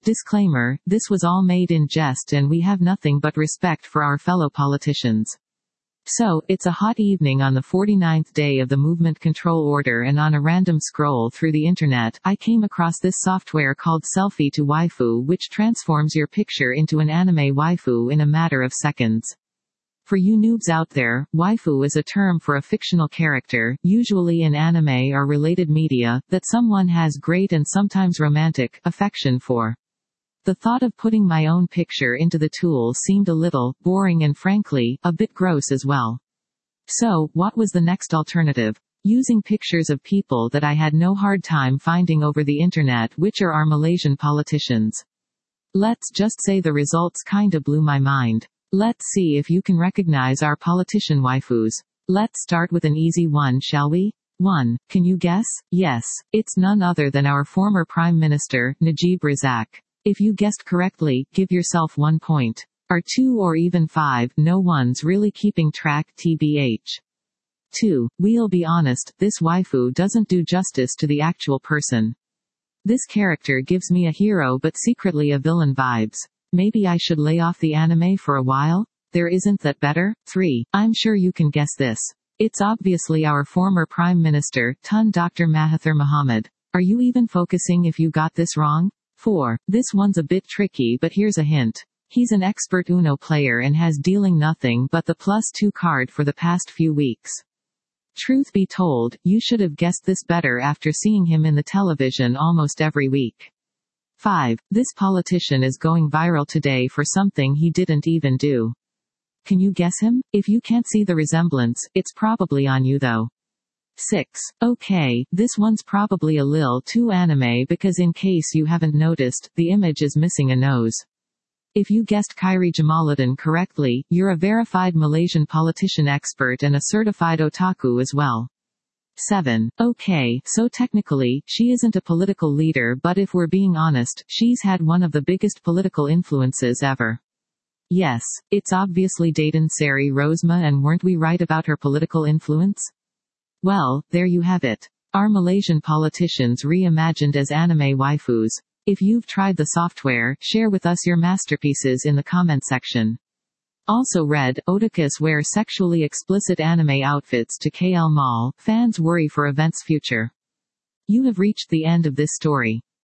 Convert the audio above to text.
Disclaimer, this was all made in jest and we have nothing but respect for our fellow politicians. So, it's a hot evening on the 49th day of the movement control order, and on a random scroll through the internet, I came across this software called Selfie to Waifu, which transforms your picture into an anime waifu in a matter of seconds. For you noobs out there, waifu is a term for a fictional character, usually in anime or related media, that someone has great and sometimes romantic affection for. The thought of putting my own picture into the tool seemed a little boring and frankly, a bit gross as well. So, what was the next alternative? Using pictures of people that I had no hard time finding over the internet, which are our Malaysian politicians. Let's just say the results kinda blew my mind. Let's see if you can recognize our politician waifus. Let's start with an easy one, shall we? 1. Can you guess? Yes, it's none other than our former Prime Minister, Najib Razak. If you guessed correctly, give yourself 1 point. Or 2 or even 5, no one's really keeping track, tbh. 2. We'll be honest, this waifu doesn't do justice to the actual person. This character gives me a hero but secretly a villain vibes. Maybe I should lay off the anime for a while? There isn't that better? 3. I'm sure you can guess this. It's obviously our former Prime Minister, Tun Dr. Mahathir Mohamad. Are you even focusing if you got this wrong? 4. This one's a bit tricky, but here's a hint. He's an expert Uno player and has dealing nothing but the +2 card for the past few weeks. Truth be told, you should have guessed this better after seeing him in the television almost every week. 5. This politician is going viral today for something he didn't even do. Can you guess him? If you can't see the resemblance, it's probably on you though. 6. Okay, this one's probably a lil too anime because in case you haven't noticed, the image is missing a nose. If you guessed Khairi Jamaluddin correctly, you're a verified Malaysian politician expert and a certified otaku as well. 7. Okay, so technically, she isn't a political leader, but if we're being honest, she's had one of the biggest political influences ever. Yes, it's obviously Datin Seri Rosma, and weren't we right about her political influence? Well, there you have it. Our Malaysian politicians reimagined as anime waifus. If you've tried the software, share with us your masterpieces in the comment section. Also read, otakus wear sexually explicit anime outfits to KL Mall, fans worry for event's future. You have reached the end of this story.